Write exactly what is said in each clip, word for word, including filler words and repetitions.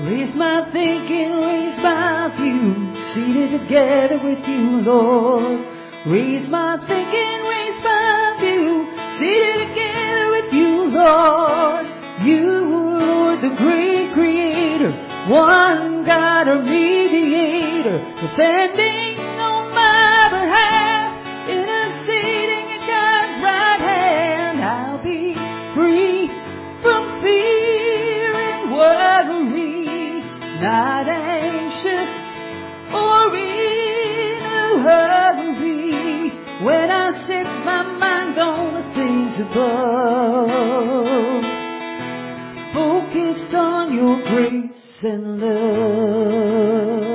Raise my thinking, raise my view, seated together with you, Lord. Raise my thinking, raise my view, seated together with you, Lord. You, Lord, the great creator, one God, a mediator, defending on my behalf, interceding at God's right hand. I'll be free from fear and worry, not anxious or in a hurry, when I set my mind on the things above, focused on your grace and love.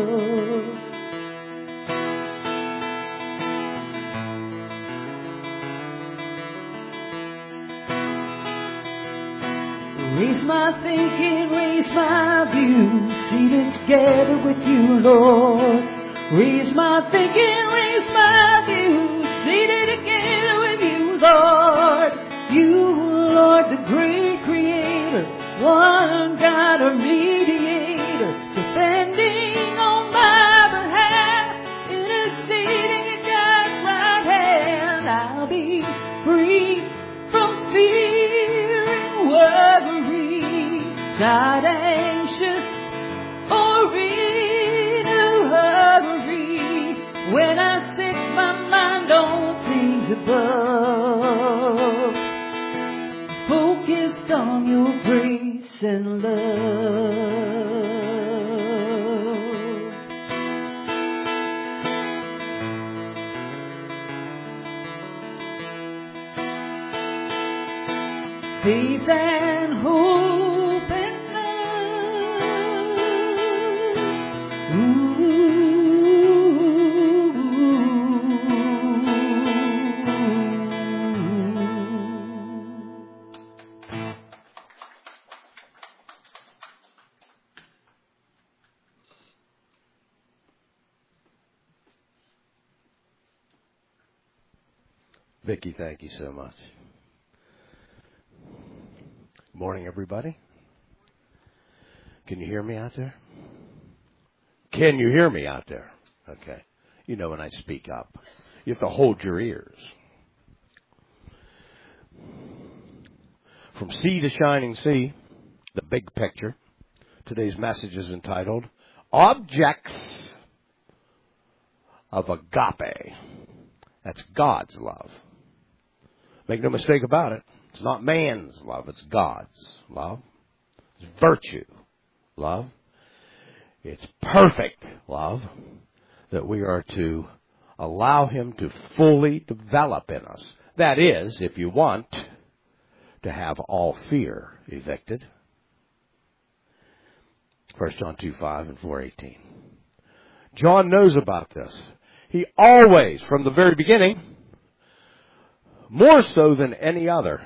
Raise my thinking, raise my view, seated together with you, Lord. Raise my thinking, raise my view, seated together with you, Lord. You, Lord, the great creator, one God, a mediator, defending on my behalf, interceding at God's right hand. I'll be free from fear and worry, not anxious or in a hurry, when I set my mind on things above, focused on your grace and love. Faith and hope and love. Ooh. Vicki, thank you so much. Good morning, everybody. Can you hear me out there? Can you hear me out there? Okay. You know when I speak up, you have to hold your ears. From sea to shining sea, the big picture. Today's message is entitled, Objects of Agape. That's God's love. Make no mistake about it. It's not man's love. It's God's love. It's virtue love. It's perfect love that we are to allow Him to fully develop in us. That is, if you want to have all fear evicted. First John two five and four eighteen. John knows about this. He always, from the very beginning, more so than any other,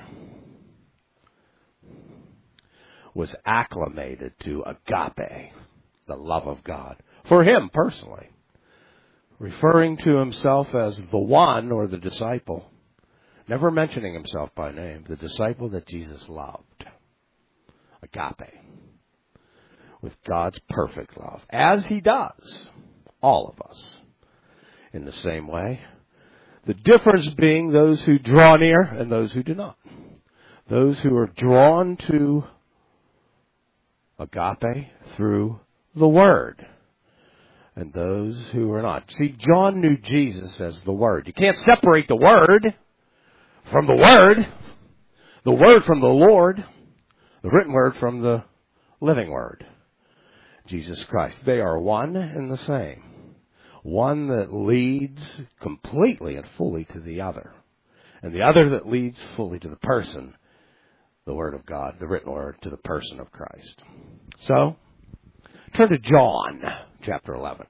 was acclimated to agape, the love of God, for him personally, referring to himself as the one or the disciple, never mentioning himself by name, the disciple that Jesus loved. Agape, with God's perfect love, as He does all of us in the same way. The difference being those who draw near and those who do not. Those who are drawn to agape through the Word, and those who are not. See, John knew Jesus as the Word. You can't separate the Word from the Word, the Word from the Lord, the written Word from the living Word, Jesus Christ. They are one and the same. One that leads completely and fully to the other, and the other that leads fully to the person, the Word of God, the written Word, to the person of Christ. So, turn to John chapter eleven.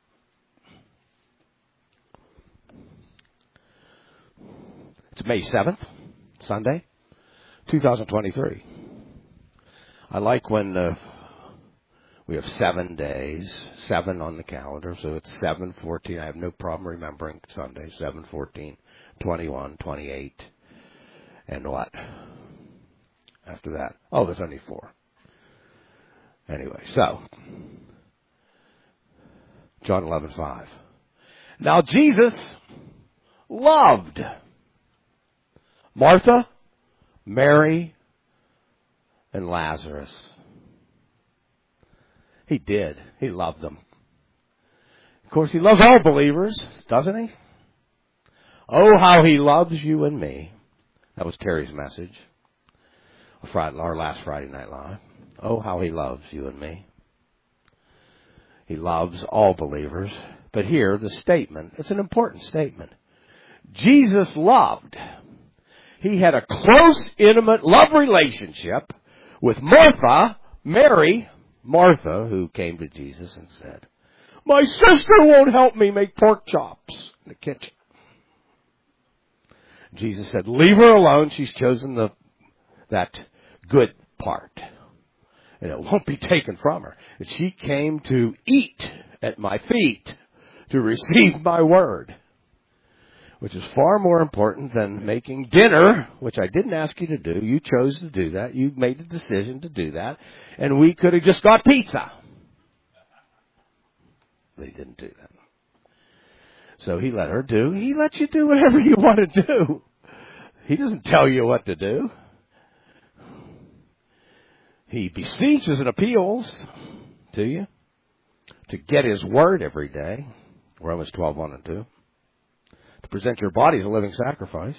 It's May seventh, Sunday, two thousand twenty-three. I like when uh, we have seven days, seven on the calendar, so it's seven, fourteen. I have no problem remembering Sunday, seven, fourteen, twenty-one, twenty-eight, and what? After that? Oh, there's only four. Anyway, so, John eleven five. Now Jesus loved Martha, Mary, and Lazarus. He did. He loved them. Of course, he loves all believers, doesn't he? Oh, how he loves you and me. That was Terry's message. Friday, our last Friday Night Live. Oh, how he loves you and me. He loves all believers. But here, the statement, it's an important statement. Jesus loved. He had a close, intimate love relationship with Martha, Mary, Martha, who came to Jesus and said, my sister won't help me make pork chops in the kitchen. Jesus said, leave her alone. She's chosen the that good part. And it won't be taken from her. And she came to eat at my feet, to receive my word, which is far more important than making dinner, which I didn't ask you to do. You chose to do that. You made the decision to do that. And we could have just got pizza. They didn't do that. So he let her do. He lets you do whatever you want to do. He doesn't tell you what to do. He beseeches and appeals to you to get his word every day. Romans twelve, one and two. To present your body as a living sacrifice,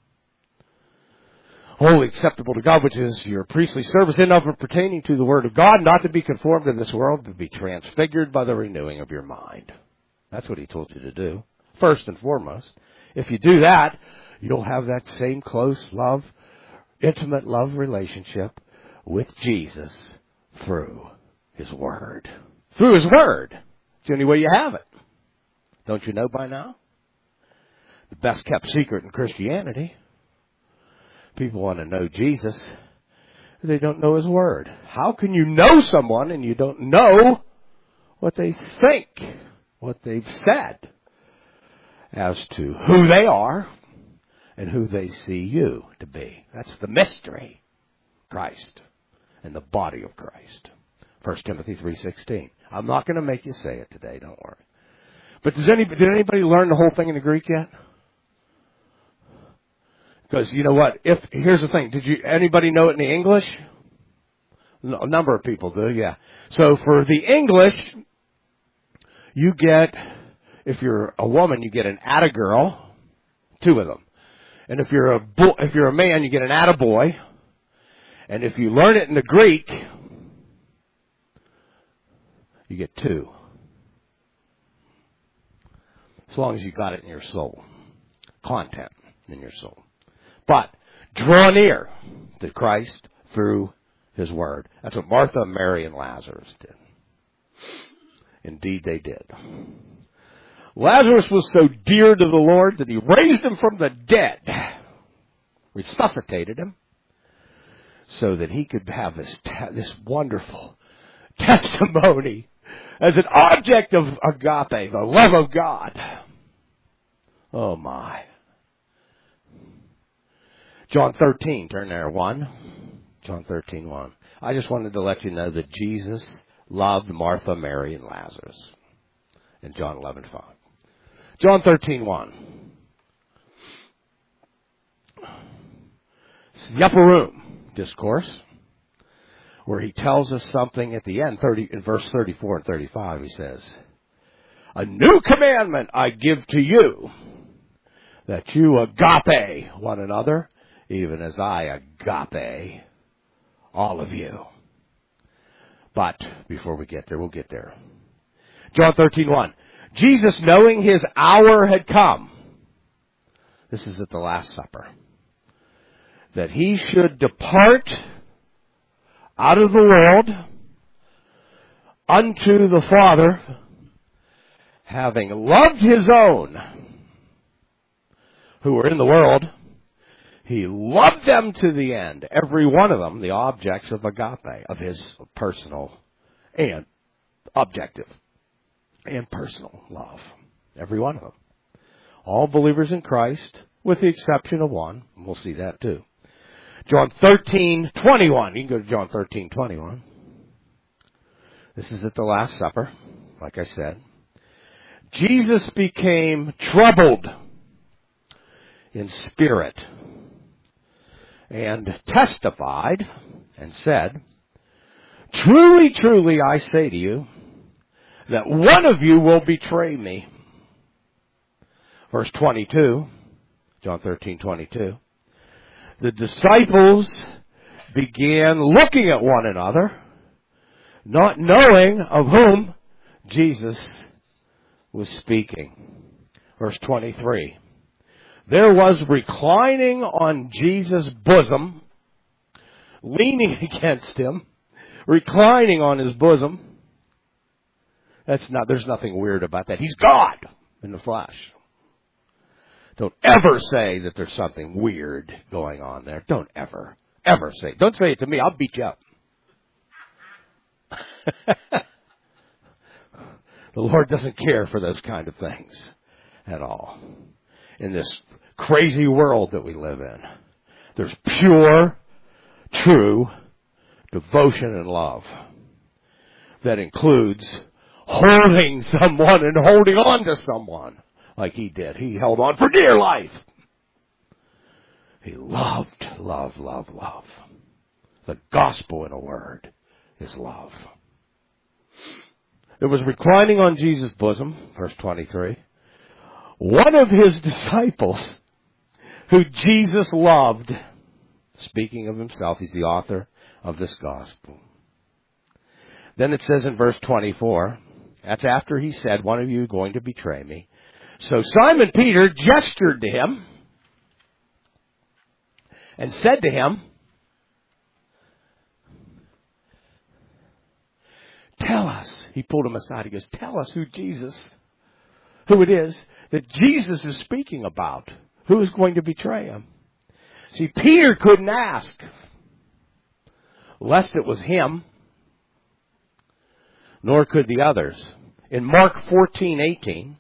wholly acceptable to God, which is your priestly service, in of and pertaining to the word of God, not to be conformed to this world, but to be transfigured by the renewing of your mind. That's what he told you to do, first and foremost. If you do that, you'll have that same close love, intimate love relationship with Jesus through his word. Through his word. It's the only way you have it. Don't you know by now? The best kept secret in Christianity. People want to know Jesus. They don't know his word. How can you know someone and you don't know what they think, what they've said as to who they are and who they see you to be? That's the mystery. Christ and the body of Christ. First Timothy three sixteen. I'm not going to make you say it today, don't worry. But does anybody, did anybody learn the whole thing in the Greek yet? Because you know what? If here's the thing, did you anybody know it in the English? No, a number of people do, yeah. So for the English, you get, if you're a woman, you get an attagirl, two of them. And if you're a bo- if you're a man, you get an attaboy. And if you learn it in the Greek, you get two. As long as you got it in your soul. Content in your soul. But draw near to Christ through his word. That's what Martha, Mary, and Lazarus did. Indeed they did. Lazarus was so dear to the Lord that he raised him from the dead. Resuscitated him. So that he could have this, this wonderful testimony as an object of agape, the love of God. Oh my. John thirteen, turn there, one. John thirteen, one. I just wanted to let you know that Jesus loved Martha, Mary, and Lazarus. In John eleven, five. John thirteen, one. It's the upper room discourse, where he tells us something at the end, thirty in verse thirty-four and thirty-five. He says, "A new commandment I give to you, that you agape one another, even as I agape all of you." But before we get there, we'll get there. John thirteen, one. Jesus, knowing his hour had come, this is at the Last Supper, that he should depart out of the world unto the Father, having loved his own who were in the world, he loved them to the end. Every one of them, the objects of agape, of his personal and objective and personal love. Every one of them. All believers in Christ, with the exception of one. We'll see that too. John thirteen, twenty-one. You can go to John thirteen, twenty-one. This is at the Last Supper, like I said. Jesus became troubled in spirit and testified and said, "Truly, truly, I say to you, that one of you will betray me." Verse twenty-two, John thirteen twenty-two. The disciples began looking at one another, not knowing of whom Jesus was speaking. Verse twenty-three. There was reclining on Jesus' bosom, leaning against him, reclining on his bosom. That's not, there's nothing weird about that. He's God in the flesh. Don't ever say that there's something weird going on there. Don't ever, ever say it. Don't say it to me. I'll beat you up. The Lord doesn't care for those kind of things at all. In this crazy world that we live in, there's pure, true devotion and love that includes holding someone and holding on to someone like he did. He held on for dear life. He loved, love, love, love. The gospel in a word is love. It was reclining on Jesus' bosom, verse twenty-three, one of his disciples who Jesus loved. Speaking of himself, he's the author of this gospel. Then it says in verse twenty-four, that's after he said, one of you is going to betray me. So Simon Peter gestured to him and said to him, tell us. He pulled him aside. He goes, tell us who Jesus, who it is that Jesus is speaking about. Who is going to betray him? See, Peter couldn't ask, lest it was him, nor could the others. In Mark fourteen eighteen,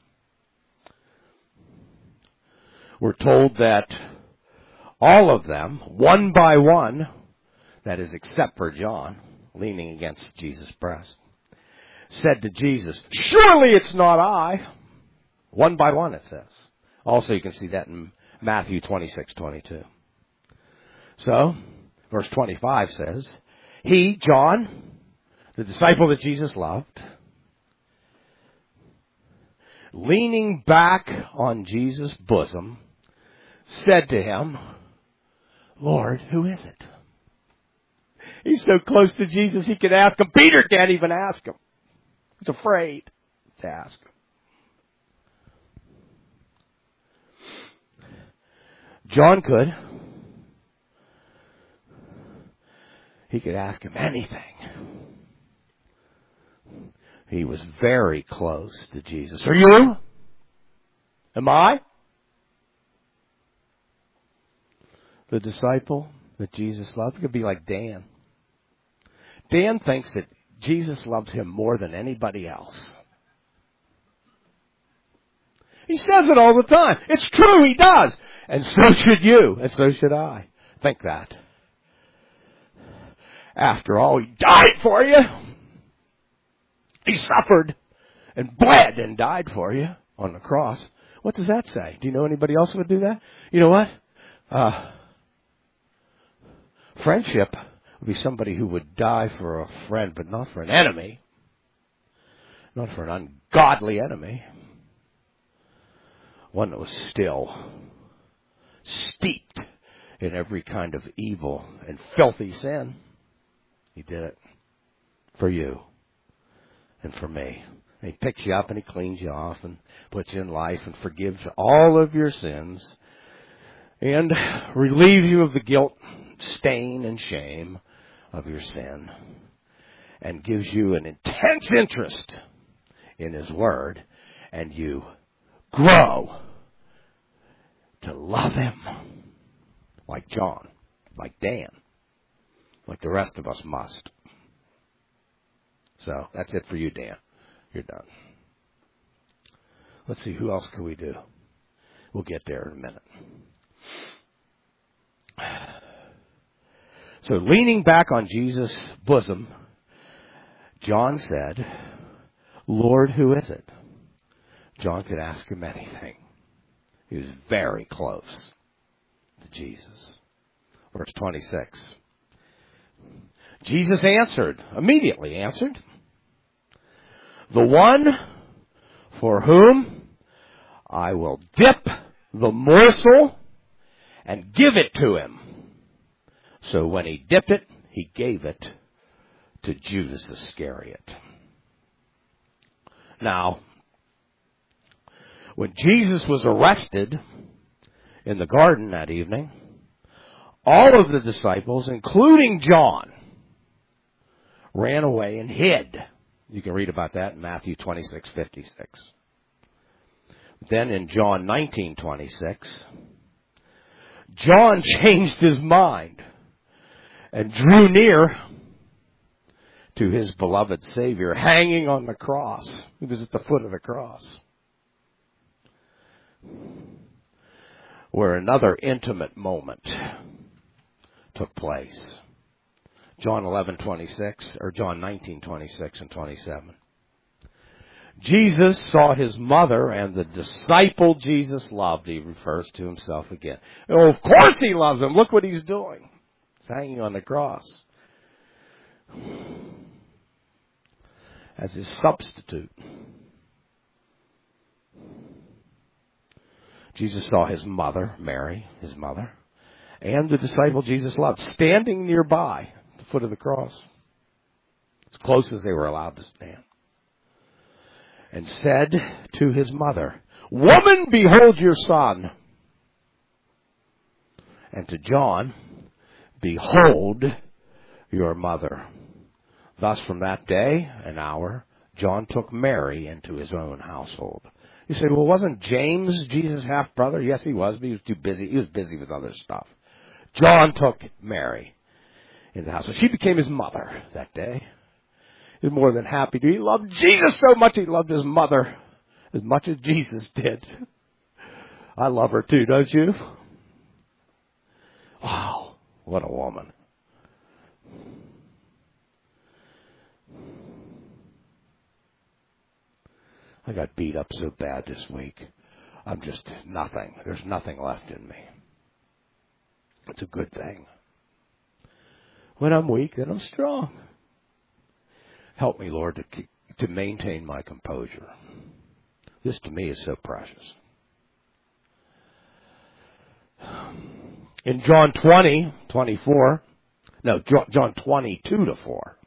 we're told that all of them, one by one, that is except for John, leaning against Jesus' breast, said to Jesus, surely it's not I. One by one, it says. Also, you can see that in Matthew twenty-six twenty-two. So, verse twenty-five says, he, John, the disciple that Jesus loved, leaning back on Jesus' bosom, said to him, Lord, who is it? He's so close to Jesus, he could ask him. Peter can't even ask him. He's afraid to ask him. John could. He could ask him anything. He was very close to Jesus. Are you? Am I? The disciple that Jesus loved? It could be like Dan. Dan thinks that Jesus loves him more than anybody else. He says it all the time. It's true, he does. And so should you, and so should I. Think that. After all, he died for you. He suffered and bled and died for you on the cross. What does that say? Do you know anybody else who would do that? You know what? Uh, friendship would be somebody who would die for a friend, but not for an enemy. Not for an ungodly enemy. One that was still steeped in every kind of evil and filthy sin. He did it for you and for me. And he picks you up and he cleans you off and puts you in life and forgives all of your sins and relieves you of the guilt, stain, and shame of your sin and gives you an intense interest in his word, and you grow to love him like John, like Dan, like the rest of us must. So that's it for you, Dan. You're done. Let's see, who else can we do? We'll get there in a minute. So leaning back on Jesus' bosom, John said, Lord, who is it? John could ask him anything. He was very close to Jesus. Verse twenty-six. Jesus answered, immediately answered, the one for whom I will dip the morsel and give it to him. So when he dipped it, he gave it to Judas Iscariot. Now, when Jesus was arrested in the garden that evening, all of the disciples, including John, ran away and hid. You can read about that in Matthew twenty-six fifty-six. Then in John nineteen twenty-six, John changed his mind and drew near to his beloved Savior hanging on the cross. He was at the foot of the cross, where another intimate moment took place. John eleven twenty-six, or John nineteen twenty-six and twenty-seven. Jesus saw his mother and the disciple Jesus loved. He refers to himself again. Oh, of course he loves him. Look what he's doing. He's hanging on the cross as his substitute. Jesus saw his mother, Mary, his mother, and the disciple Jesus loved, standing nearby at the foot of the cross, as close as they were allowed to stand, and said to his mother, Woman, behold your son. And to John, Behold your mother. Thus from that day and hour, John took Mary into his own household. You say, well, wasn't James Jesus' half-brother? Yes, he was, but he was too busy. He was busy with other stuff. John took Mary into the house. So she became his mother that day. He was more than happy to. He loved Jesus so much he loved his mother as much as Jesus did. I love her too, don't you? Wow, what a woman. I got beat up so bad this week. I'm just nothing. There's nothing left in me. It's a good thing. When I'm weak, then I'm strong. Help me, Lord, to to maintain my composure. This to me is so precious. In John twenty, twenty-four, no, John twenty-two to four,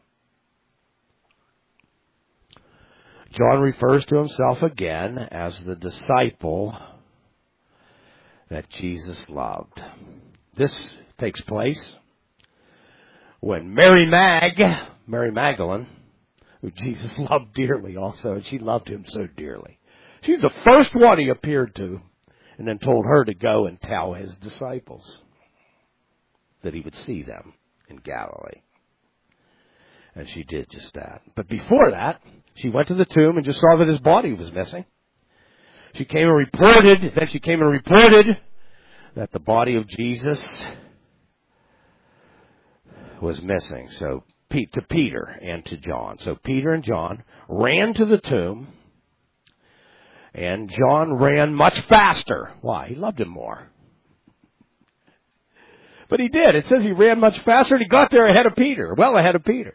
John refers to himself again as the disciple that Jesus loved. This takes place when Mary Mag, Mary Magdalene, who Jesus loved dearly also, and she loved him so dearly. She's the first one he appeared to, and then told her to go and tell his disciples that he would see them in Galilee. And she did just that. But before that, she went to the tomb and just saw that his body was missing. She came and reported, then she came and reported that the body of Jesus was missing. So to Peter and to John. So Peter and John ran to the tomb, and John ran much faster. Why? He loved him more. But he did. It says he ran much faster, and he got there ahead of Peter, well ahead of Peter.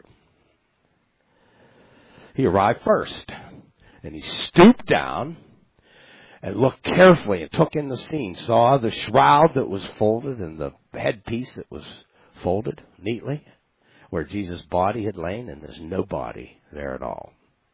He arrived first, and he stooped down and looked carefully and took in the scene, saw the shroud that was folded and the headpiece that was folded neatly, where Jesus' body had lain, and there's no body there at all.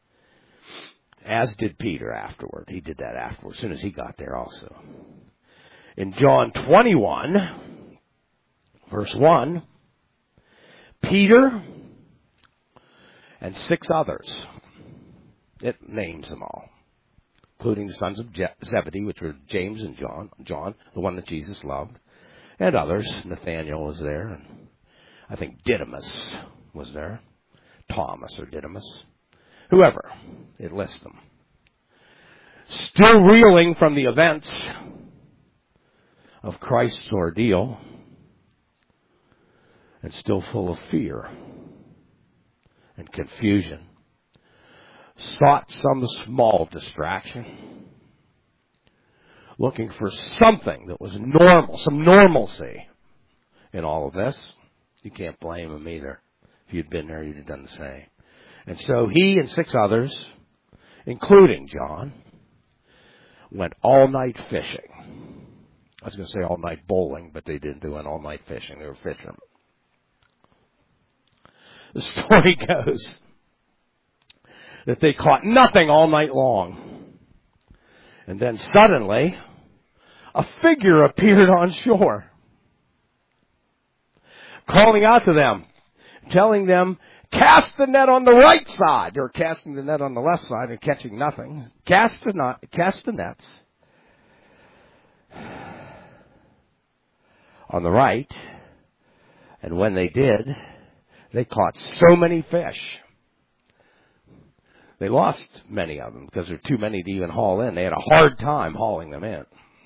As did Peter afterward. He did that afterward, as soon as he got there also. In John twenty-one, verse one, Peter and six others, it names them all, including the sons of Je- Zebedee, which were James and John, John, the one that Jesus loved, and others. Nathaniel was there, and I think Didymus was there, Thomas or Didymus, whoever, it lists them. Still reeling from the events of Christ's ordeal, and still full of fear and confusion sought some small distraction, looking for something that was normal, some normalcy in all of this. You can't blame him either. If you'd been there, you'd have done the same. And so he and six others, including John, went all night fishing. I was going to say all night bowling, but they didn't do an all night fishing. They were fishermen. The story goes that they caught nothing all night long. And then suddenly, a figure appeared on shore, calling out to them, telling them, cast the net on the right side. They were casting the net on the left side and catching nothing. Cast the, not, cast the nets on the right. And when they did, they caught so many fish. They lost many of them because there were too many to even haul in. They had a hard time hauling them in.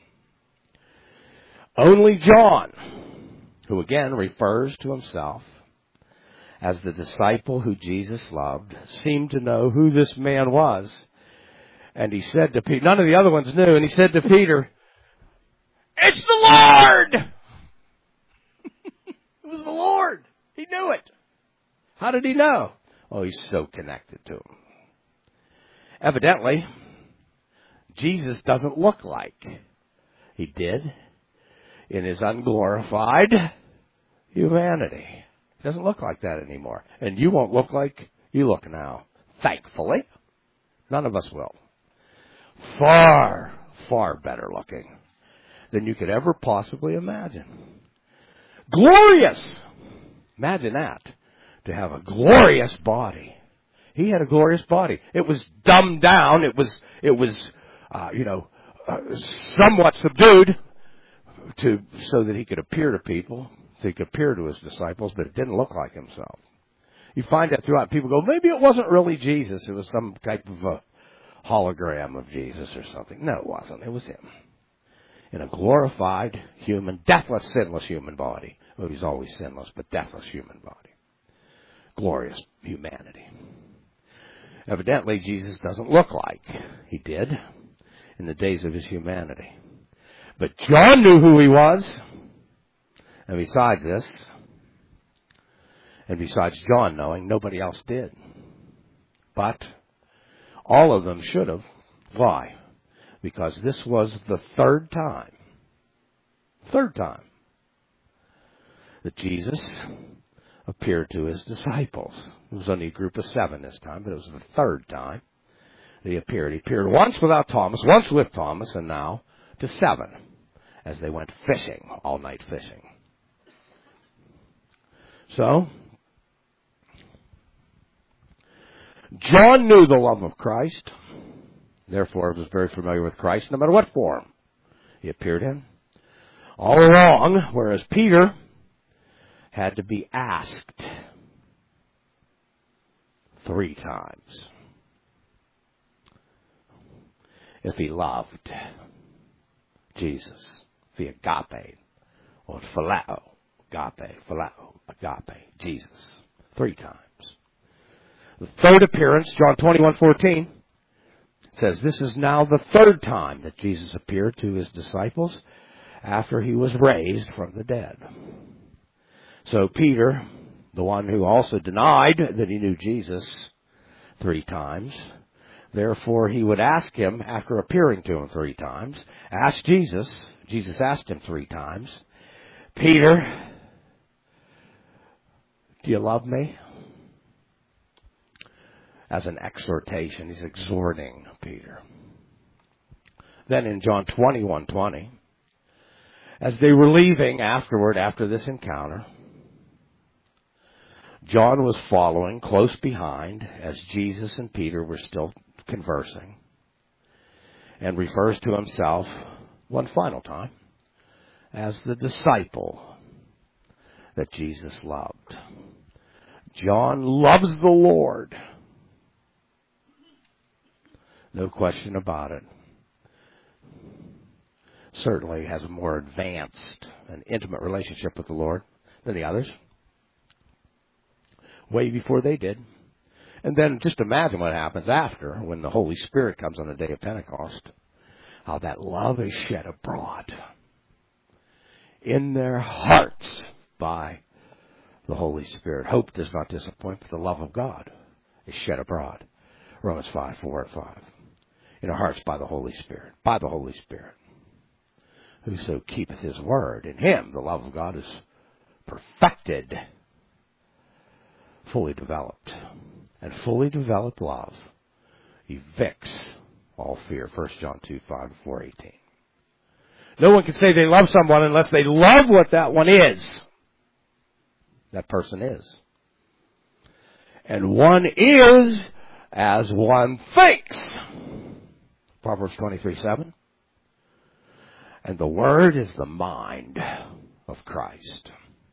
Only John, who again refers to himself as the disciple who Jesus loved, seemed to know who this man was. And he said to Peter, none of the other ones knew, and he said to Peter, it's the Lord! It was the Lord. He knew it. How did he know? Oh, he's so connected to him. Evidently, Jesus doesn't look like he did in his unglorified humanity. He doesn't look like that anymore. And you won't look like you look now. Thankfully. None of us will. Far, far better looking than you could ever possibly imagine. Glorious! Imagine that. To have a glorious body. He had a glorious body. It was dumbed down. It was, it was, uh, you know, uh, somewhat subdued to, so that he could appear to people, so he could appear to his disciples, but it didn't look like himself. You find that throughout. People go, maybe it wasn't really Jesus. It was some type of a hologram of Jesus or something. No, it wasn't. It was him. In a glorified, human, deathless, sinless human body. Well, he's always sinless, but deathless human body. Glorious humanity. Evidently, Jesus doesn't look like he did in the days of his humanity. But John knew who he was. And besides this, and besides John knowing, nobody else did. But all of them should have. Why? Because this was the third time, third time, that Jesus appeared to his disciples. It was only a group of seven this time, but it was the third time that he appeared. He appeared once without Thomas, once with Thomas, and now to seven as they went fishing, all night fishing. So, John knew the love of Christ. Therefore, he was very familiar with Christ, no matter what form he appeared in. All along, whereas Peter had to be asked three times if he loved Jesus, the agape, or phileo, agape, phileo, agape, Jesus, three times. The third appearance, John twenty-one fourteen, says this is now the third time that Jesus appeared to his disciples after he was raised from the dead. So Peter, the one who also denied that he knew Jesus three times, therefore he would ask him, after appearing to him three times, ask Jesus, Jesus asked him three times, Peter, do you love me? As an exhortation, he's exhorting Peter. Then in John twenty-one twenty, as they were leaving afterward, after this encounter, John was following close behind as Jesus and Peter were still conversing, and refers to himself one final time as the disciple that Jesus loved. John loves the Lord. No question about it. Certainly has a more advanced and intimate relationship with the Lord than the others. Way before they did. And then just imagine what happens after, when the Holy Spirit comes on the day of Pentecost, how that love is shed abroad in their hearts by the Holy Spirit. Hope does not disappoint, but the love of God is shed abroad. Romans five, four and five. In our hearts by the Holy Spirit. By the Holy Spirit. Whoso keepeth his word, in him the love of God is perfected, fully developed. And fully developed love evicts all fear. First John two, five, four, eighteen. No one can say they love someone unless they love what that one is. That person is. And one is as one thinks. Proverbs twenty-three, seven. And the word is the mind of Christ.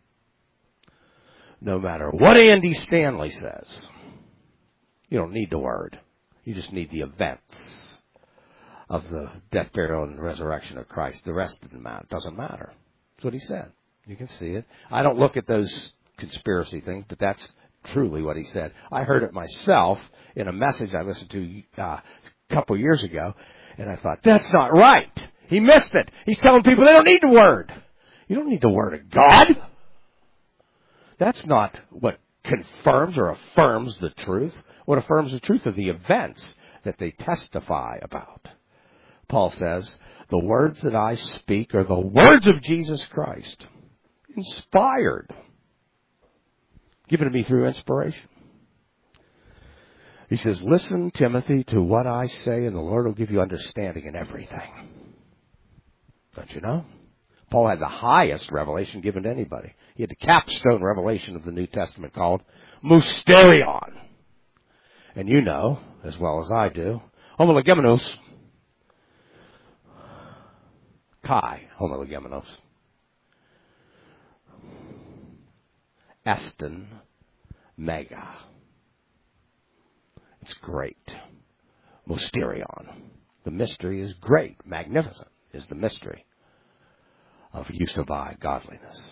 No matter what Andy Stanley says, you don't need the word. You just need the events of the death, burial, and resurrection of Christ. The rest doesn't matter. Doesn't matter. That's what he said. You can see it. I don't look at those conspiracy things, but that's truly what he said. I heard it myself in a message I listened to uh, a couple years ago, and I thought, that's not right. He missed it. He's telling people they don't need the word. You don't need the word of God. That's not what confirms or affirms the truth. What affirms the truth are the events that they testify about. Paul says, the words that I speak are the words of Jesus Christ, inspired, given to me through inspiration. He says, listen, Timothy, to what I say, and the Lord will give you understanding in everything. Don't you know? Paul had the highest revelation given to anybody. He had the capstone revelation of the New Testament called Mysterion. And you know, as well as I do, homologemenos, kai homologemenos, estin mega. It's great. Mysterion. The mystery is great, magnificent is the mystery of Eusebia godliness.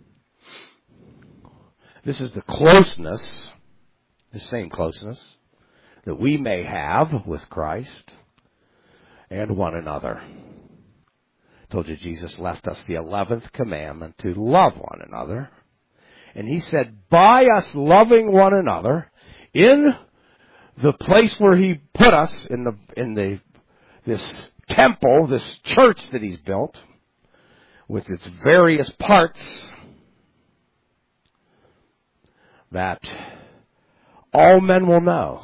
This is the closeness, the same closeness, that we may have with Christ and one another. I told you Jesus left us the eleventh commandment to love one another. And he said, by us loving one another, in the place where he put us, in the in the this temple, this church that he's built, with its various parts, that all men will know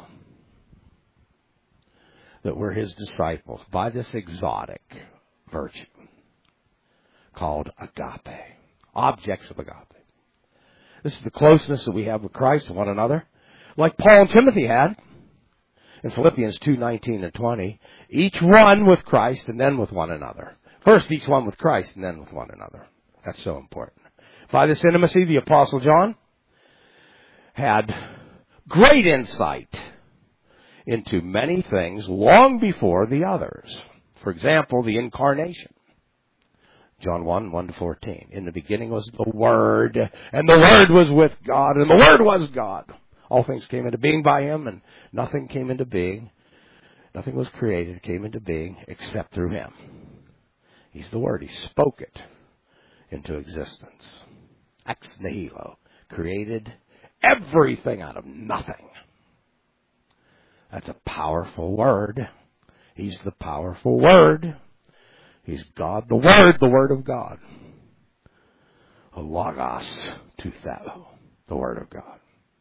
that we're his disciples by this exotic virtue called agape, objects of agape. This is the closeness that we have with Christ and one another, like Paul and Timothy had in Philippians two, nineteen and twenty, each one with Christ and then with one another. First, each one with Christ and then with one another. That's so important. By this intimacy, the Apostle John had great insight into many things long before the others. For example, the incarnation. John one, one to fourteen. In the beginning was the Word, and the Word was with God, and the Word was God. All things came into being by him, and nothing came into being. Nothing was created, came into being, except through him. He's the Word. He spoke it into existence. Ex nihilo. Created everything out of nothing. That's a powerful word. He's the powerful Word. He's God, the Word, the Word of God. A logos to theo, the Word of God.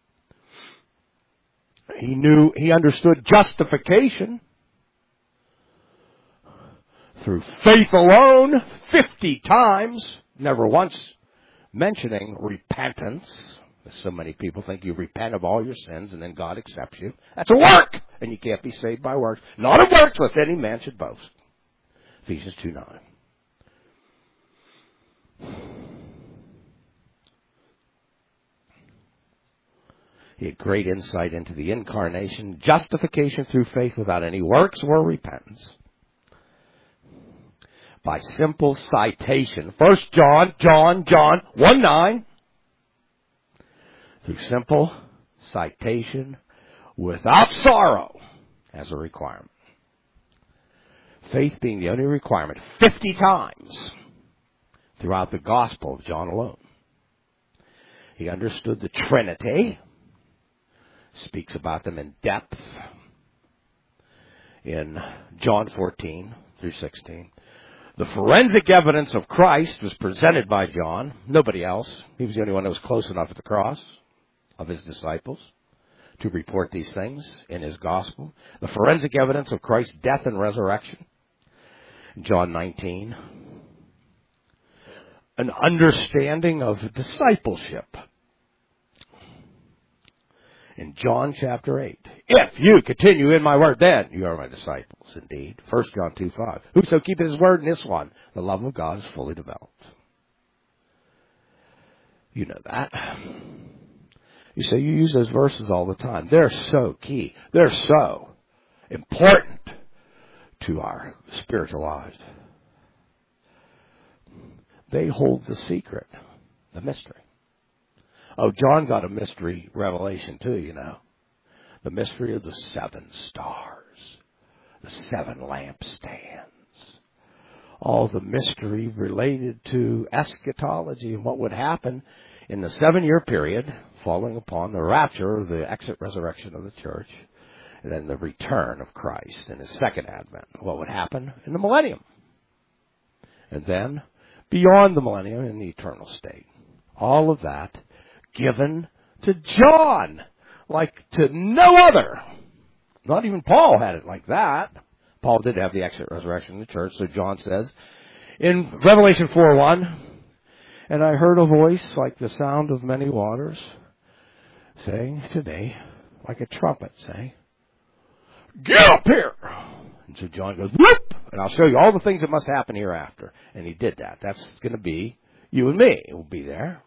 He knew, he understood justification through faith alone fifty times, never once mentioning repentance. So many people think you repent of all your sins and then God accepts you. That's a work! And you can't be saved by works. Not of works, lest any man should boast. Ephesians two nine. He had great insight into the incarnation, justification through faith without any works or repentance. By simple citation. First John, John, John, one nine. Through simple citation, without sorrow as a requirement. Faith being the only requirement fifty times throughout the Gospel of John alone. He understood the Trinity, speaks about them in depth in John fourteen through sixteen. The forensic evidence of Christ was presented by John, nobody else. He was the only one that was close enough at the cross of his disciples to report these things in his gospel. The forensic evidence of Christ's death and resurrection, John nineteen. An understanding of discipleship in John chapter eight. If you continue in my word, then you are my disciples indeed. First John two five. Whoso keepeth his word in this one, the love of God is fully developed. You know that. You say you use those verses all the time. They're so key. They're so important to our spiritual lives. They hold the secret, the mystery. Oh, John got a mystery revelation too, you know. The mystery of the seven stars, the seven lampstands. All the mystery related to eschatology and what would happen in the seven-year period following upon the rapture, the exit resurrection of the church, and then the return of Christ in his second advent. What would happen in the millennium. And then beyond the millennium in the eternal state. All of that given to John like to no other. Not even Paul had it like that. Paul did have the exit resurrection of the church, so John says in Revelation four one, and I heard a voice like the sound of many waters saying to me, like a trumpet saying, get up here! And so John goes, whoop! And I'll show you all the things that must happen hereafter. And he did that. That's going to be you and me. We'll be there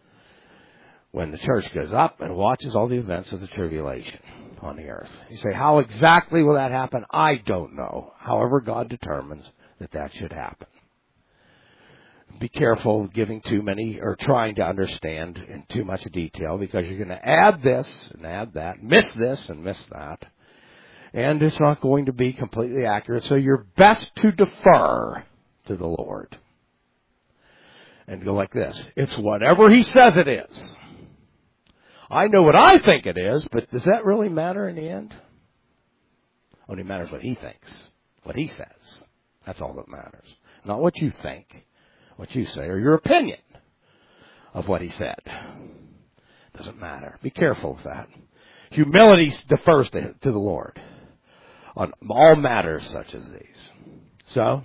when the church goes up and watches all the events of the tribulation on the earth. You say, how exactly will that happen? I don't know. However God determines that that should happen. Be careful of giving too many or trying to understand in too much detail, because you're going to add this and add that, miss this and miss that. And it's not going to be completely accurate. So you're best to defer to the Lord. And go like this. It's whatever He says it is. I know what I think it is, but does that really matter in the end? Only matters what He thinks. What He says. That's all that matters. Not what you think, what you say, or your opinion of what He said. Doesn't matter. Be careful of that. Humility defers to, to the Lord on all matters such as these. So,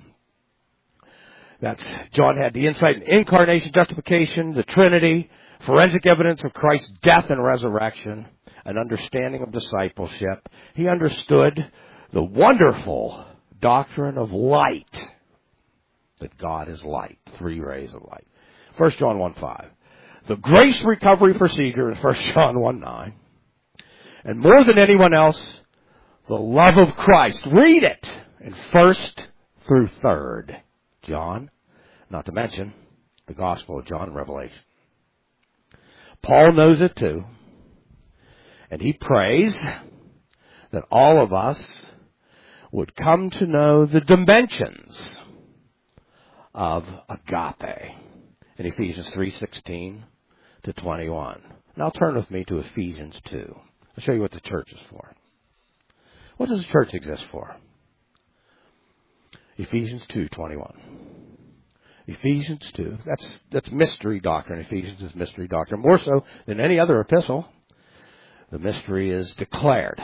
that's, John had the insight in incarnation, justification, the Trinity, forensic evidence of Christ's death and resurrection, an understanding of discipleship. He understood the wonderful doctrine of light, that God is light, three rays of light. First John one five. The grace recovery procedure in First John one nine. And more than anyone else, the love of Christ. Read it in first through third John, not to mention the Gospel of John and Revelation. Paul knows it too, and he prays that all of us would come to know the dimensions of agape in Ephesians three sixteen to twenty-one. Now turn with me to Ephesians two. I'll show you what the church is for. What does the church exist for? Ephesians two twenty-one. Ephesians two. That's that's mystery doctrine. Ephesians is mystery doctrine. More so than any other epistle, the mystery is declared.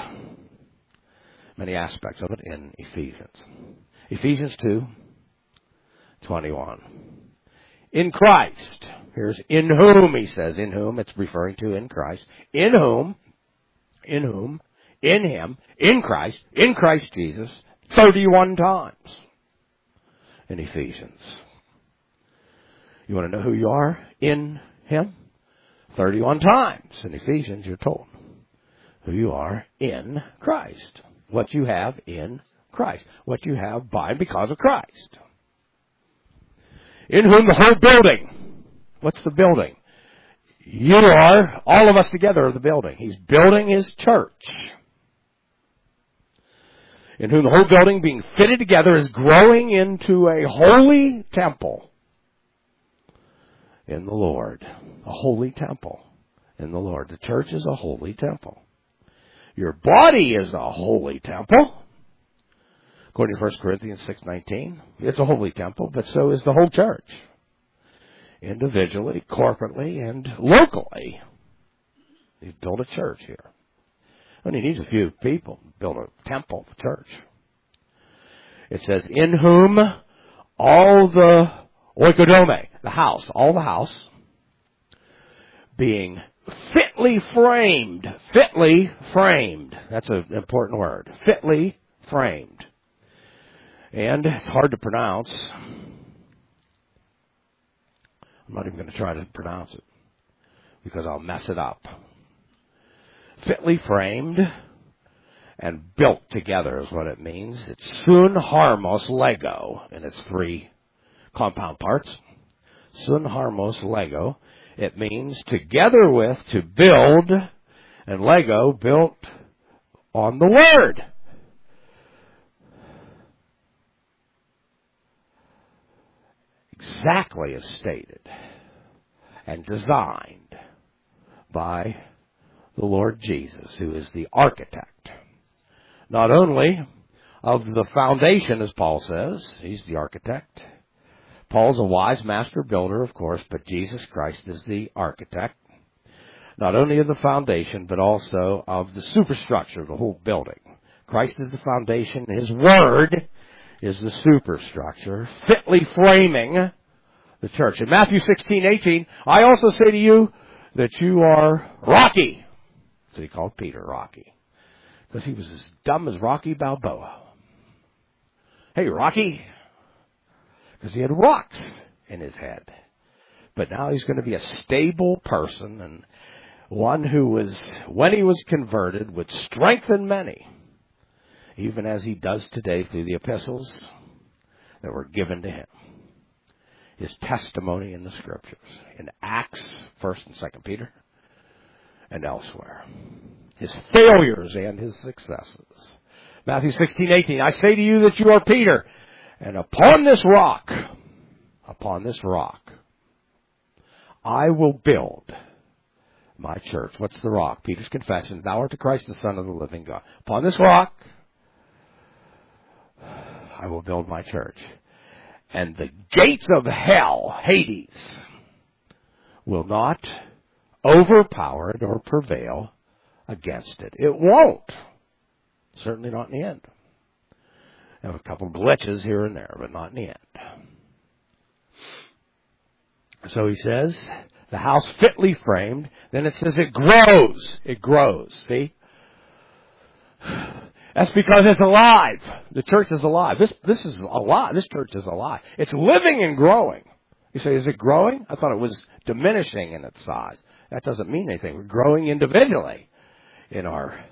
Many aspects of it in Ephesians. Ephesians two twenty-one. In Christ. Here's in whom, he says. In whom, it's referring to in Christ. In whom, in whom, in Him, in Christ, in Christ Jesus, thirty-one times in Ephesians. You want to know who you are in Him? thirty-one times in Ephesians, you're told who you are in Christ. What you have in Christ. What you have by and because of Christ. In whom the whole building. What's the building? You are, all of us together are the building. He's building His church. in whom the whole building being fitted together is growing into a holy temple in the Lord. A holy temple in the Lord. The church is a holy temple. Your body is a holy temple. According to First Corinthians six nineteen, it's a holy temple, but so is the whole church. Individually, corporately, and locally. He's built a church here. And he needs a few people to build a temple, a church. It says, in whom all the oikodome, the house, all the house, being fitly framed, fitly framed. That's an important word. Fitly framed. And it's hard to pronounce. I'm not even going to try to pronounce it because I'll mess it up. Fitly framed and built together is what it means. It's sun harmos lego in its three compound parts. Sun harmos lego. It means together with, to build, and lego, built on the Word. Exactly as stated and designed by the Lord Jesus, who is the architect. Not only of the foundation, as Paul says, he's the architect. Paul's a wise master builder, of course, but Jesus Christ is the architect. Not only of the foundation, but also of the superstructure of the whole building. Christ is the foundation. His Word is the superstructure, fitly framing the church. In Matthew sixteen eighteen, I also say to you that you are Rocky. So he called Peter Rocky, because he was as dumb as Rocky Balboa. Hey, Rocky. Because he had rocks in his head. But now he's going to be a stable person, and one who was, when he was converted, would strengthen many, even as he does today through the epistles that were given to him. His testimony in the Scriptures, in Acts, First and Second Peter, and elsewhere. His failures and his successes. Matthew sixteen eighteen, I say to you that you are Peter, and upon this rock, upon this rock, I will build my church. What's the rock? Peter's confession, thou art the Christ, the Son of the living God. Upon this rock, I will build my church. And the gates of hell, Hades, will not overpower it or prevail against it. It won't. Certainly not in the end. Have a couple glitches here and there, but not in the end. So he says, the house fitly framed. Then it says it grows. It grows. See? That's because it's alive. The church is alive. This this is alive. This church is alive. It's living and growing. You say, is it growing? I thought it was diminishing in its size. That doesn't mean anything. We're growing individually in our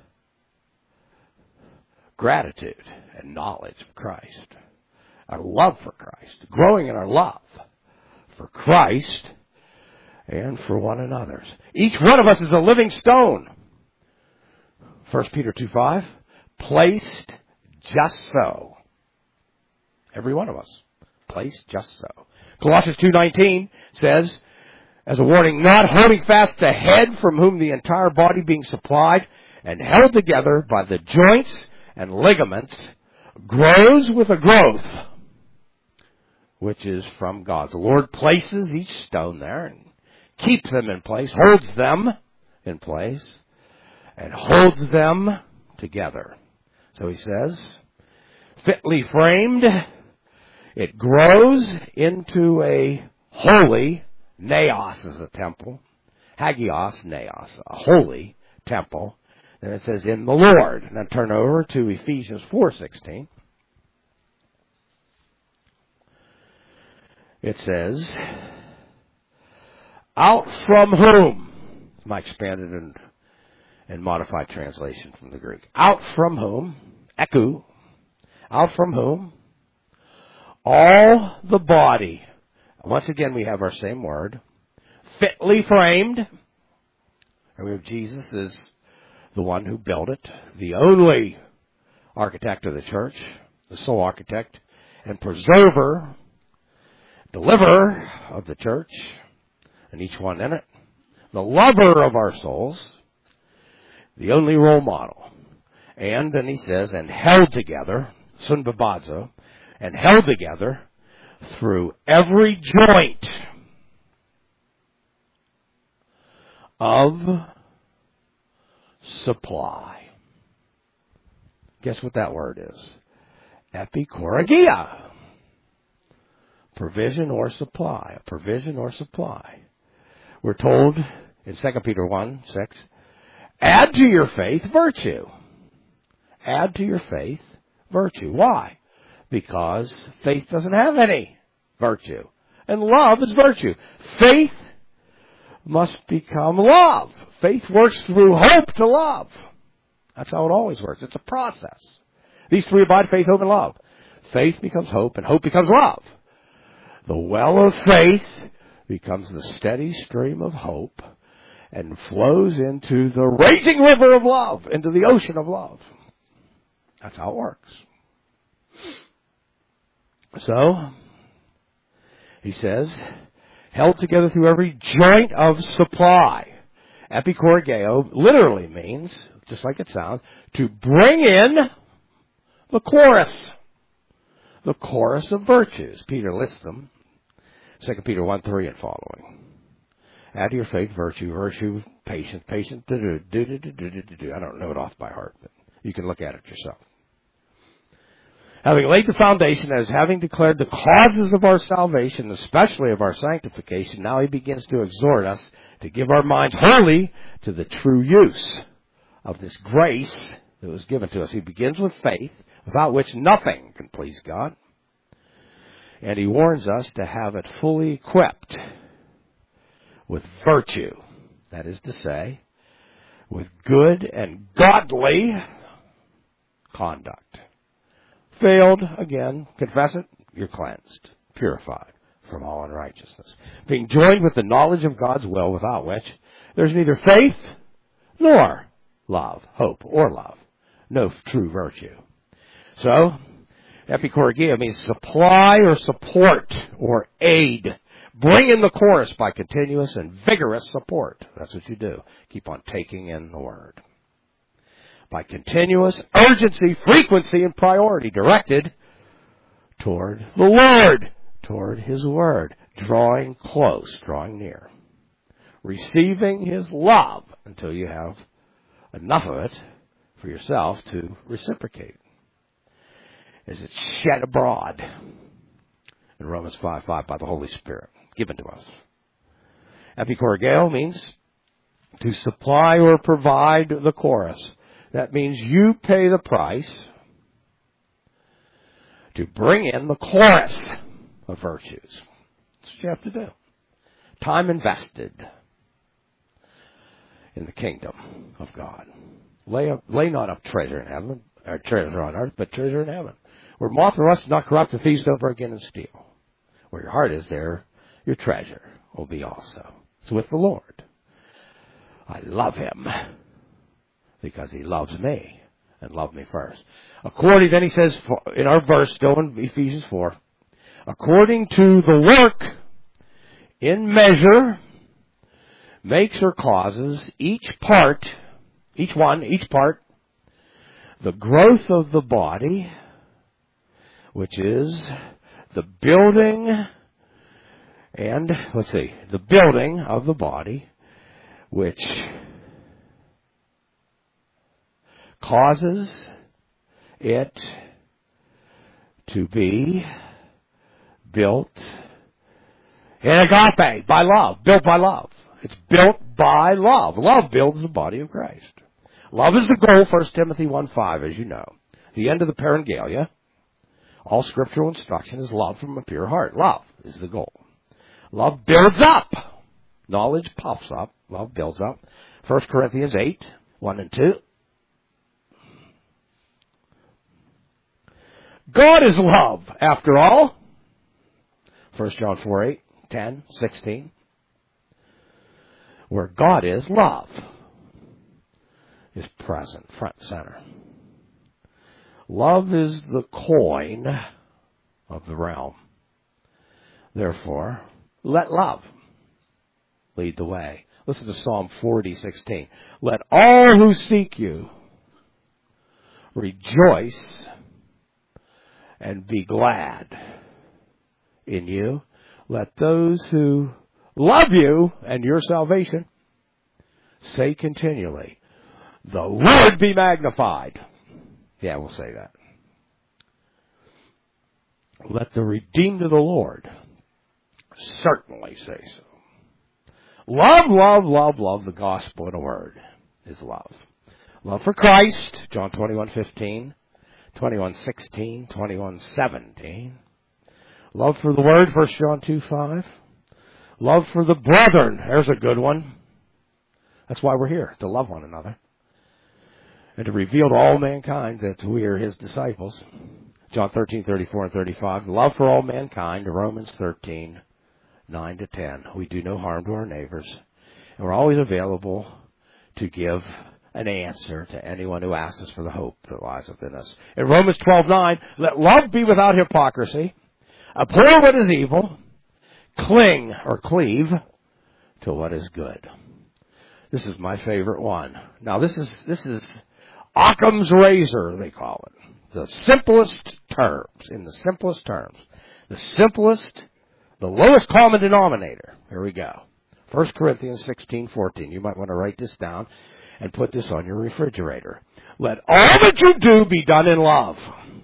gratitude and knowledge of Christ. Our love for Christ. Growing in our love for Christ and for one another. Each one of us is a living stone. First Peter two five. Placed just so. Every one of us. Placed just so. Colossians two nineteen says, as a warning, not holding fast the head, from whom the entire body being supplied and held together by the joints and ligaments grows with a growth which is from God. The Lord places each stone there and keeps them in place, holds them in place, and holds them together. So he says, fitly framed, it grows into a holy, naos is a temple, hagios, naos, a holy temple. Then it says, in the Lord. Now turn over to Ephesians four sixteen. It says, out from whom, it's my expanded and and modified translation from the Greek. Out from whom, eku, out from whom, all the body, once again we have our same word, fitly framed, and we have Jesus as the one who built it, the only architect of the church, the sole architect and preserver, deliverer of the church, and each one in it, the lover of our souls, the only role model. And then he says, and held together, sunbabazo, and held together through every joint of supply. Guess what that word is? Epikoragia. Provision or supply. A provision or supply. We're told in Second Peter one, six, add to your faith virtue. Add to your faith virtue. Why? Because faith doesn't have any virtue. And love is virtue. Faith must become love. Faith works through hope to love. That's how it always works. It's a process. These three abide: faith, hope, and love. Faith becomes hope, and hope becomes love. The well of faith becomes the steady stream of hope and flows into the raging river of love, into the ocean of love. That's how it works. So, he says, held together through every joint of supply. Epikorageo literally means, just like it sounds, to bring in the chorus. The chorus of virtues. Peter lists them. Second Peter one, three and following. Add to your faith virtue, virtue, patience, patience, do, do, do, do, do, do, do, do. I don't know it off by heart, but you can look at it yourself. Having laid the foundation, as having declared the causes of our salvation, especially of our sanctification, now he begins to exhort us to give our minds wholly to the true use of this grace that was given to us. He begins with faith, without which nothing can please God. And he warns us to have it fully equipped with virtue. That is to say, with good and godly conduct. Failed, again, confess it, you're cleansed, purified from all unrighteousness. Being joined with the knowledge of God's will, without which there's neither faith nor love, hope or love, no true virtue. So, epikoragia means supply or support or aid. Bring in the chorus by continuous and vigorous support. That's what you do. Keep on taking in the word. By continuous urgency, frequency, and priority directed toward the Lord, toward His Word, drawing close, drawing near, receiving His love until you have enough of it for yourself to reciprocate. As it's shed abroad in Romans five five by the Holy Spirit, given to us. Epikorageo means to supply or provide the chorus. That means you pay the price to bring in the chorus of virtues. That's what you have to do. Time invested in the kingdom of God. Lay up, lay not up treasure in heaven, or treasure on earth, but treasure in heaven, where moth and rust not corrupt, and thieves don't break in and steal. Where your heart is, there your treasure will be also. It's with the Lord. I love Him because He loves me and loved me first. According, then he says in our verse, still in Ephesians four, according to the work in measure makes or causes each part, each one, each part, the growth of the body, which is the building and, let's see, the building of the body, which causes it to be built in agape, by love, built by love. It's built by love. Love builds the body of Christ. Love is the goal, First Timothy one five, as you know. The end of the Parangalia. All scriptural instruction is love from a pure heart. Love is the goal. Love builds up. Knowledge puffs up. Love builds up. First Corinthians eight, one and two. God is love, after all. First John four, eight, ten, sixteen. Where God is, love is present, front and center. Love is the coin of the realm. Therefore, let love lead the way. Listen to Psalm forty sixteen. Let all who seek you rejoice and be glad in you. Let those who love you and your salvation say continually, the Lord be magnified. Yeah, we'll say that. Let the redeemed of the Lord certainly say so. Love, love, love, love. The gospel in a word is love. Love for Christ, John twenty-one fifteen, twenty-one sixteen, twenty-one seventeen. Love for the word, First John two five. Love for the brethren. There's a good one. That's why we're here, to love one another. And to reveal to all mankind that we are his disciples. John thirteen thirty-four and thirty-five. Love for all mankind, Romans thirteen nine to ten. We do no harm to our neighbors. And we're always available to give an answer to anyone who asks us for the hope that lies within us. In Romans twelve nine, let love be without hypocrisy. Abhor what is evil. Cling or cleave to what is good. This is my favorite one. Now this is this is Occam's razor, they call it. The simplest terms, in the simplest terms. The simplest, the lowest common denominator. Here we go. First Corinthians sixteen fourteen. You might want to write this down and put this on your refrigerator. Let all that you do be done in love.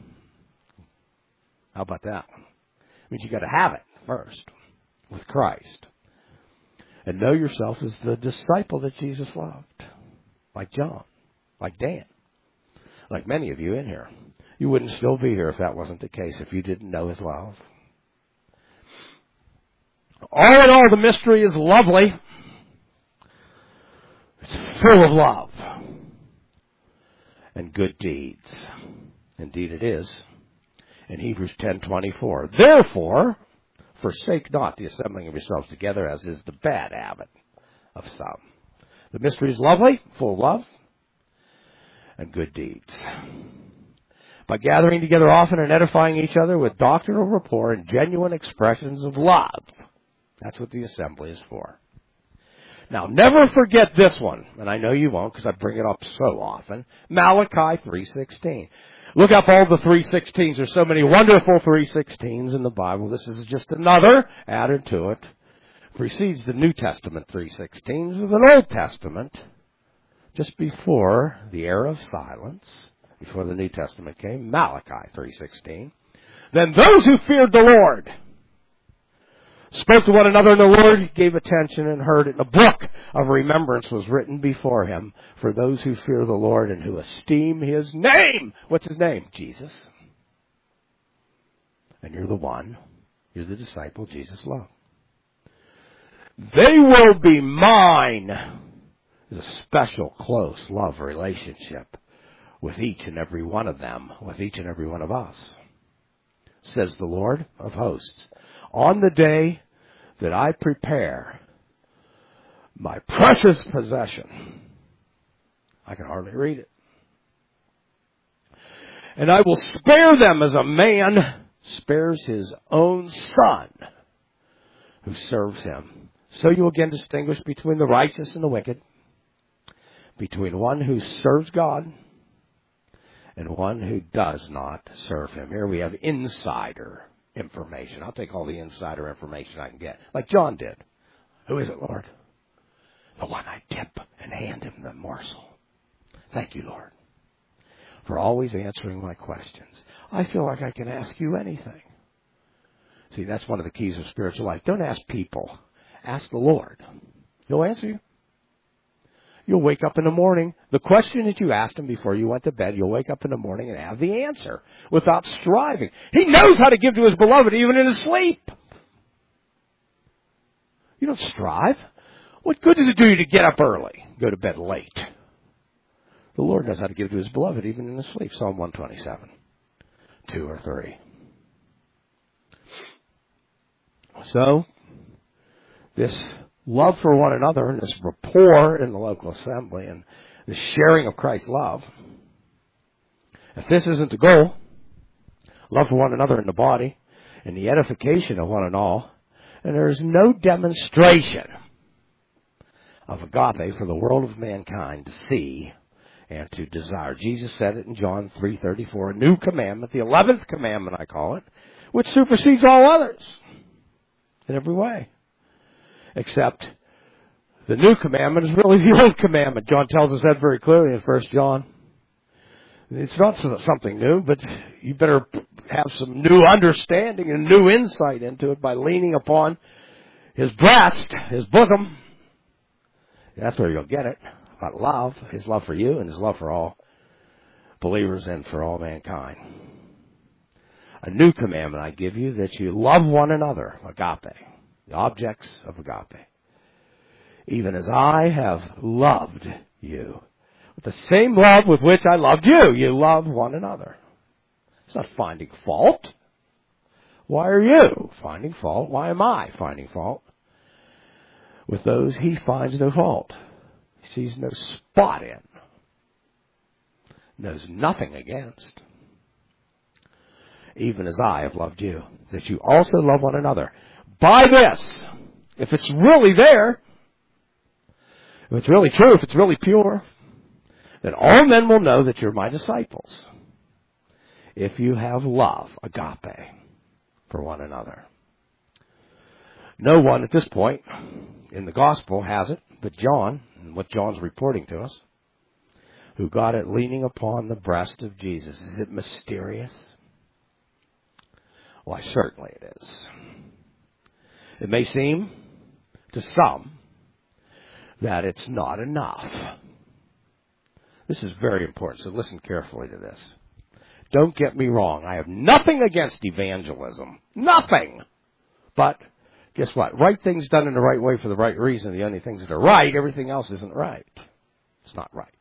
How about that one? It means you got to have it first with Christ. And know yourself as the disciple that Jesus loved. Like John. Like Dan. Like many of you in here. You wouldn't still be here if that wasn't the case, if you didn't know his love. All in all, the mystery is lovely. It's full of love and good deeds. Indeed it is. In Hebrews ten twenty-four. Therefore, forsake not the assembling of yourselves together, as is the bad habit of some. The mystery is lovely, full of love, and good deeds. By gathering together often and edifying each other with doctrinal rapport and genuine expressions of love. That's what the assembly is for. Now, never forget this one, and I know you won't because I bring it up so often. Malachi three sixteen. Look up all the three sixteens. There's so many wonderful three sixteens in the Bible. This is just another added to it. Precedes the New Testament three sixteens with an Old Testament just before the era of silence, before the New Testament came, Malachi three sixteen. Then those who feared the Lord spoke to one another, and the Lord gave attention and heard it. A book of remembrance was written before him for those who fear the Lord and who esteem his name. What's his name? Jesus. And you're the one. You're the disciple Jesus loved. They will be mine. There's a special, close love relationship with each and every one of them, with each and every one of us, says the Lord of hosts. On the day that I prepare my precious possession, I can hardly read it. And I will spare them as a man spares his own son who serves him. So you again distinguish between the righteous and the wicked, between one who serves God and one who does not serve him. Here we have insider information. I'll take all the insider information I can get, like John did. Who is it, Lord? The one I dip and hand him the morsel. Thank you, Lord, for always answering my questions. I feel like I can ask you anything. See, that's one of the keys of spiritual life. Don't ask people. Ask the Lord. He'll answer you. You'll wake up in the morning. The question that you asked him before you went to bed, you'll wake up in the morning and have the answer without striving. He knows how to give to his beloved even in his sleep. You don't strive. What good does it do you to get up early, go to bed late? The Lord knows how to give to his beloved even in his sleep. Psalm one twenty-seven, two or three. So, this love for one another and this rapport in the local assembly and the sharing of Christ's love If this isn't the goal, love for one another in the body, and the edification of one and all, and there is no demonstration of agape for the world of mankind to see and to desire. Jesus said it in John three thirty-four, a new commandment, the eleventh commandment I call it, which supersedes all others in every way. Except the new commandment is really the old commandment. John tells us that very clearly in First John. It's not something new, but you better have some new understanding and new insight into it by leaning upon His breast, His bosom. That's where you'll get it. About love, His love for you and His love for all believers and for all mankind. A new commandment I give you, that you love one another, agape, the objects of agape. Even as I have loved you. With the same love with which I loved you, you love one another. It's not finding fault. Why are you finding fault? Why am I finding fault? With those He finds no fault. He sees no spot in. Knows nothing against. Even as I have loved you, that you also love one another. By this, if it's really there, if it's really true, if it's really pure, then all men will know that you're my disciples. If you have love, agape, for one another. No one at this point in the gospel has it but John, and what John's reporting to us, who got it leaning upon the breast of Jesus. Is it mysterious? Why, certainly it is. It may seem to some that it's not enough. This is very important, so listen carefully to this. Don't get me wrong. I have nothing against evangelism. Nothing. But guess what? Right things done in the right way for the right reason. The only things that are right, everything else isn't right. It's not right.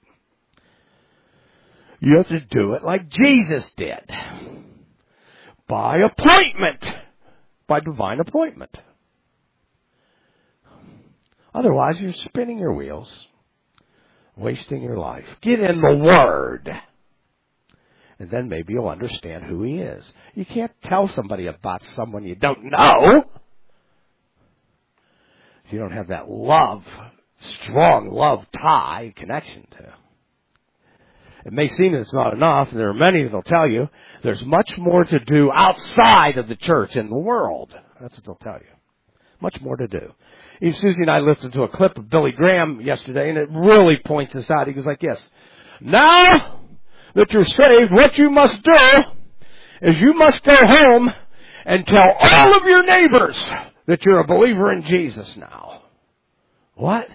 You have to do it like Jesus did. By appointment. By divine appointment. Otherwise, you're spinning your wheels. Wasting your life. Get in the Word. And then maybe you'll understand who He is. You can't tell somebody about someone you don't know. If you don't have that love, strong love tie connection to. It may seem that it's not enough, and there are many that will tell you there's much more to do outside of the church in the world. That's what they'll tell you. Much more to do. Even Susie and I listened to a clip of Billy Graham yesterday, and it really points this out. He goes like, yes, now that you're saved, what you must do is you must go home and tell all of your neighbors that you're a believer in Jesus now. What?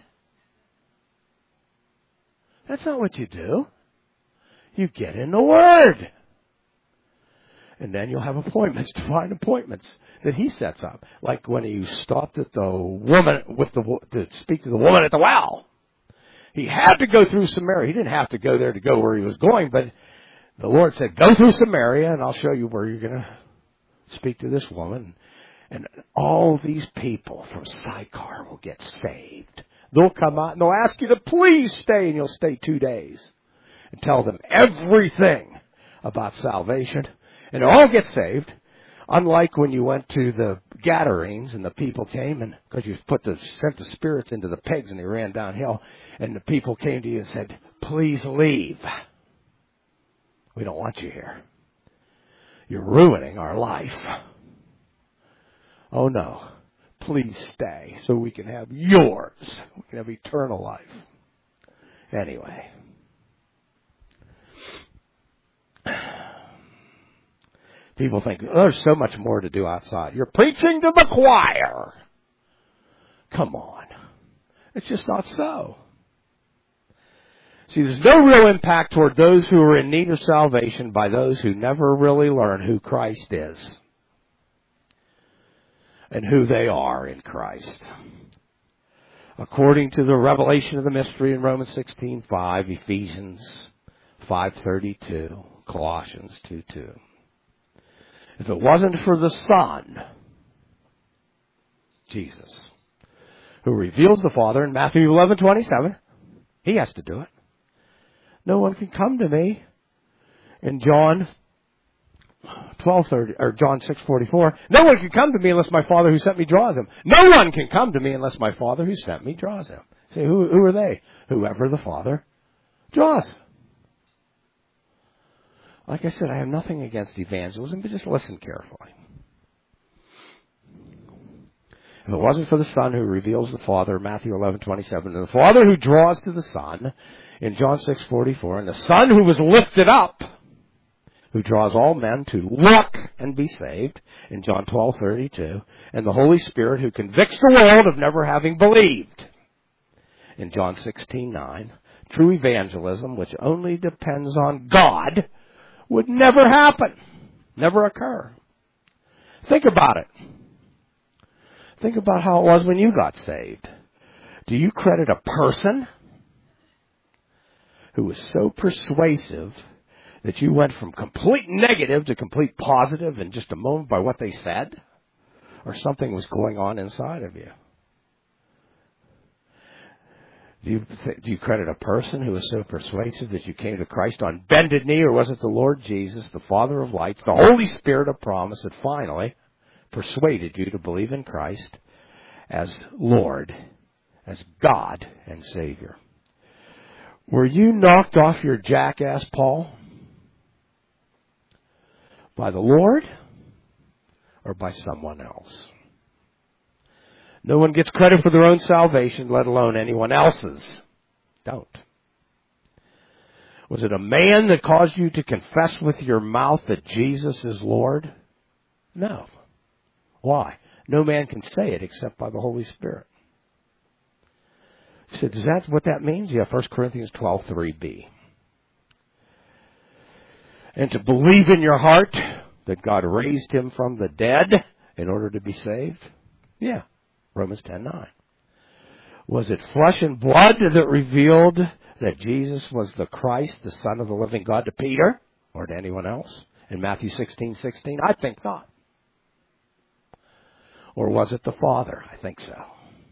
That's not what you do. You get in the Word. And then you'll have appointments, divine appointments that He sets up. Like when He stopped at the woman with the to speak to the woman at the well. He had to go through Samaria. He didn't have to go there to go where He was going, but the Lord said, go through Samaria and I'll show you where you're going to speak to this woman. And all these people from Sychar will get saved. They'll come out and they'll ask you to please stay, and you'll stay two days. And tell them everything about salvation. And they'll all get saved. Unlike when you went to the Gadarenes and the people came, and because you put the sent the spirits into the pigs and they ran downhill, and the people came to you and said, please leave. We don't want you here. You're ruining our life. Oh no, please stay so we can have yours. We can have eternal life. Anyway. People think, oh, there's so much more to do outside. You're preaching to the choir. Come on. It's just not so. See, there's no real impact toward those who are in need of salvation by those who never really learn who Christ is and who they are in Christ. According to the revelation of the mystery in Romans sixteen five, Ephesians five thirty-two, Colossians two two. If it wasn't for the Son, Jesus, who reveals the Father in Matthew eleven twenty-seven, He has to do it. No one can come to me in John twelve thirty, or John six forty-four, no one can come to me unless my Father who sent me draws him. No one can come to me unless my Father who sent me draws him. See, who, who are they? Whoever the Father draws. Like I said, I have nothing against evangelism, but just listen carefully. If it wasn't for the Son who reveals the Father, Matthew eleven twenty-seven, and the Father who draws to the Son, in John six forty-four, and the Son who was lifted up, who draws all men to look and be saved, in John twelve thirty-two, and the Holy Spirit who convicts the world of never having believed, in John sixteen nine, true evangelism, which only depends on God, would never happen, never occur. Think about it. Think about how it was when you got saved. Do you credit a person who was so persuasive that you went from complete negative to complete positive in just a moment by what they said? Or something was going on inside of you? Do you, do you credit a person who was so persuasive that you came to Christ on bended knee, or was it the Lord Jesus, the Father of lights, the Holy Spirit of promise that finally persuaded you to believe in Christ as Lord, as God and Savior? Were you knocked off your jackass, Paul? By the Lord or by someone else? No one gets credit for their own salvation, let alone anyone else's. Don't. Was it a man that caused you to confess with your mouth that Jesus is Lord? No. Why? No man can say it except by the Holy Spirit. So does that what that means? Yeah, First Corinthians twelve three b. And to believe in your heart that God raised him from the dead in order to be saved? Yeah, Romans ten nine. Was it flesh and blood that revealed that Jesus was the Christ, the Son of the living God, to Peter or to anyone else in Matthew sixteen sixteen? I think not. Or was it the Father? I think so.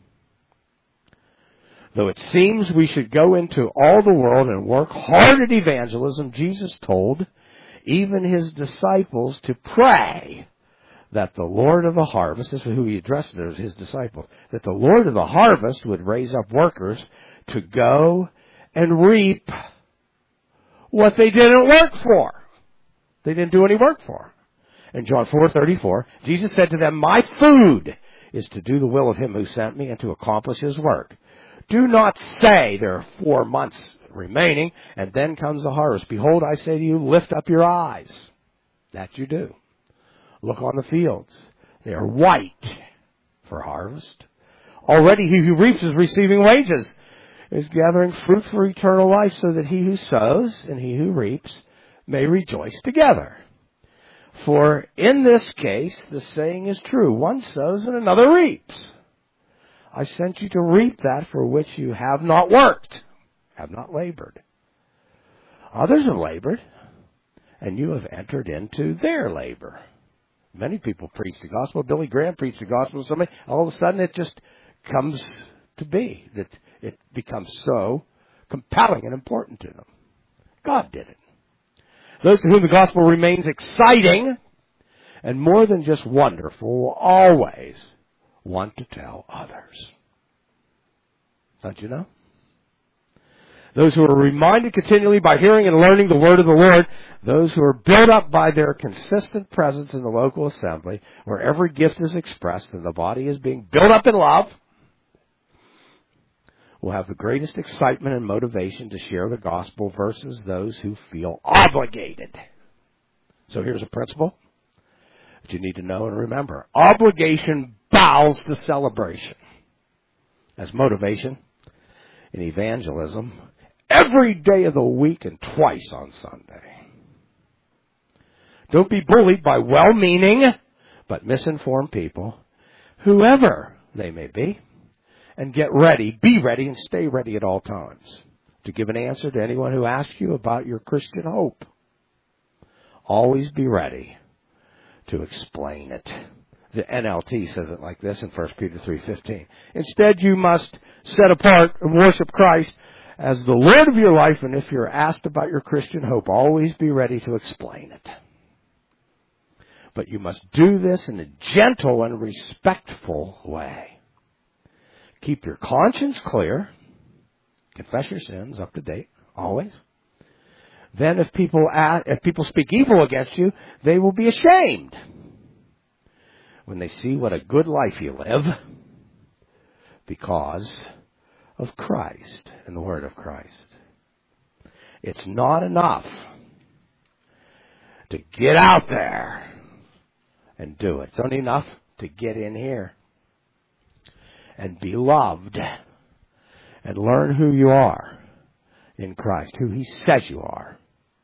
Though it seems we should go into all the world and work hard at evangelism, Jesus told even his disciples to pray that the Lord of the harvest, this is who he addressed it as his disciples, that the Lord of the harvest would raise up workers to go and reap what they didn't work for. They didn't do any work for. In John four thirty-four, Jesus said to them, my food is to do the will of him who sent me and to accomplish his work. Do not say there are four months remaining and then comes the harvest. Behold, I say to you, lift up your eyes. That you do. Look on the fields. They are white for harvest. Already he who reaps is receiving wages, is gathering fruit for eternal life, so that he who sows and he who reaps may rejoice together. For in this case, the saying is true. One sows and another reaps. I sent you to reap that for which you have not worked, have not labored. Others have labored, and you have entered into their labor. Many people preach the gospel. Billy Graham preached the gospel to somebody. All of a sudden it just comes to be that it becomes so compelling and important to them. God did it. Those to whom the gospel remains exciting and more than just wonderful will always want to tell others. Don't you know? Those who are reminded continually by hearing and learning the word of the Lord, those who are built up by their consistent presence in the local assembly, where every gift is expressed and the body is being built up in love, will have the greatest excitement and motivation to share the gospel versus those who feel obligated. So here's a principle that you need to know and remember. Obligation bows to celebration. As motivation in evangelism, every day of the week and twice on Sunday. Don't be bullied by well-meaning but misinformed people, whoever they may be. And get ready, be ready, and stay ready at all times to give an answer to anyone who asks you about your Christian hope. Always be ready to explain it. The N L T says it like this in First Peter three fifteen. Instead, you must set apart and worship Christ as the Lord of your life, and if you're asked about your Christian hope, always be ready to explain it. But you must do this in a gentle and respectful way. Keep your conscience clear. Confess your sins up to date, always. Then if people ask, if people speak evil against you, they will be ashamed when they see what a good life you live because of Christ and the Word of Christ. It's not enough to get out there and do it. It's only enough to get in here and be loved and learn who you are in Christ, who He says you are.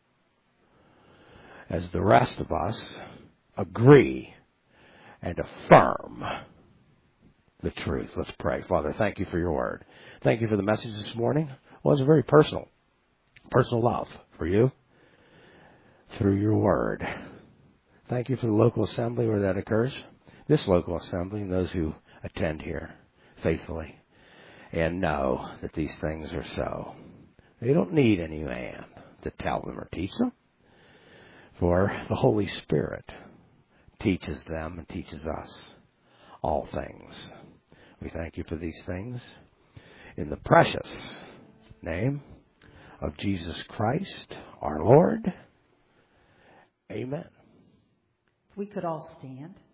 As the rest of us agree and affirm the truth. Let's pray. Father, thank you for your word. Thank you for the message this morning. Well, it's a very personal, personal love for you through your word. Thank you for the local assembly where that occurs. This local assembly and those who attend here faithfully and know that these things are so. They don't need any man to tell them or teach them, for the Holy Spirit teaches them and teaches us all things. We thank you for these things in the precious name of Jesus Christ, our Lord. Amen. We could all stand.